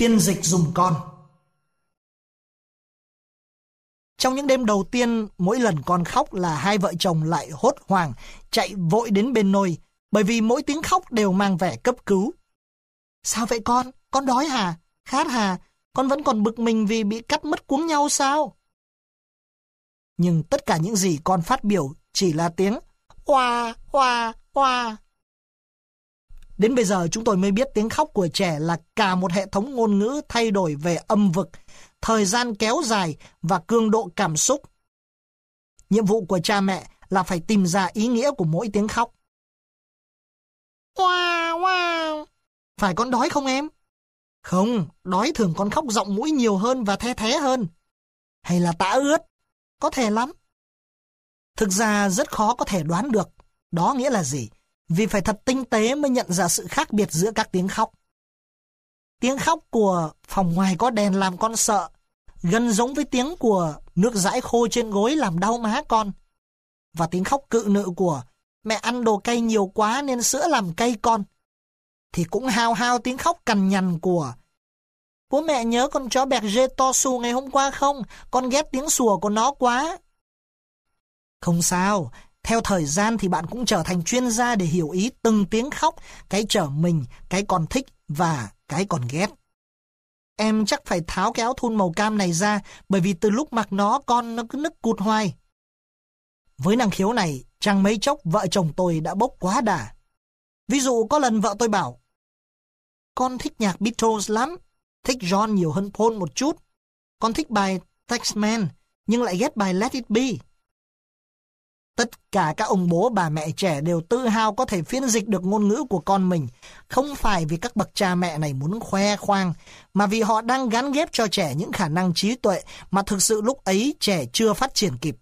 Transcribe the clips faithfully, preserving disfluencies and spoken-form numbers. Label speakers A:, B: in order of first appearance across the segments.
A: Phiên dịch dùng con. Trong những đêm đầu tiên, mỗi lần con khóc là hai vợ chồng lại hốt hoảng, chạy vội đến bên nôi, bởi vì mỗi tiếng khóc đều mang vẻ cấp cứu. Sao vậy con? Con đói hả? Khát hả? Con vẫn còn bực mình vì bị cắt mất cuống nhau sao? Nhưng tất cả những gì con phát biểu chỉ là tiếng oa, oa, oa. Đến bây giờ chúng tôi mới biết tiếng khóc của trẻ là cả một hệ thống ngôn ngữ thay đổi về âm vực, thời gian kéo dài và cường độ cảm xúc. Nhiệm vụ của cha mẹ là phải tìm ra ý nghĩa của mỗi tiếng khóc. Oa, oa. Phải con đói không em? Không, đói thường con khóc giọng mũi nhiều hơn và the thé hơn. Hay là tã ướt? Có thể lắm. Thực ra rất khó có thể đoán được đó nghĩa là gì, vì phải thật tinh tế mới nhận ra sự khác biệt giữa các tiếng khóc. Tiếng khóc của phòng ngoài có đèn làm con sợ, gần giống với tiếng của nước dãi khô trên gối làm đau má con. Và tiếng khóc cự nữ của mẹ ăn đồ cay nhiều quá nên sữa làm cay con, thì cũng hao hao tiếng khóc cằn nhằn của bố mẹ nhớ con chó bẹt rê to xù ngày hôm qua không? Con ghét tiếng sủa của nó quá. Không sao, theo thời gian thì bạn cũng trở thành chuyên gia để hiểu ý từng tiếng khóc, cái trở mình, cái con thích và cái còn ghét. Em chắc phải tháo cái áo thun màu cam này ra, bởi vì từ lúc mặc nó con nó cứ nức cụt hoài. Với năng khiếu này, chẳng mấy chốc vợ chồng tôi đã bốc quá đà. Ví dụ có lần vợ tôi bảo, con thích nhạc Beatles lắm, thích John nhiều hơn Paul một chút. Con thích bài Taxman, nhưng lại ghét bài Let It Be. Tất cả các ông bố bà mẹ trẻ đều tự hào có thể phiên dịch được ngôn ngữ của con mình, không phải vì các bậc cha mẹ này muốn khoe khoang, mà vì họ đang gán ghép cho trẻ những khả năng trí tuệ mà thực sự lúc ấy trẻ chưa phát triển kịp.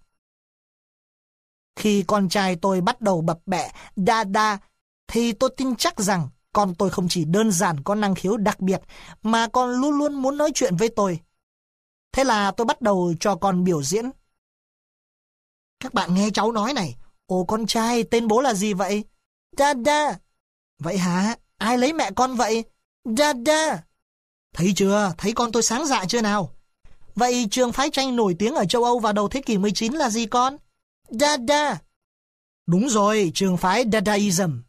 A: Khi con trai tôi bắt đầu bập bẹ Dada, thì tôi tin chắc rằng con tôi không chỉ đơn giản có năng khiếu đặc biệt, mà con luôn luôn muốn nói chuyện với tôi. Thế là tôi bắt đầu cho con biểu diễn. Các bạn nghe cháu nói này, ồ con trai, tên bố là gì vậy? Dada. Vậy hả? Ai lấy mẹ con vậy? Dada. Thấy chưa? Thấy con tôi sáng dạ chưa nào? Vậy trường phái tranh nổi tiếng ở châu Âu vào đầu thế kỷ mười chín là gì con? Dada. Đúng rồi, trường phái Dadaism.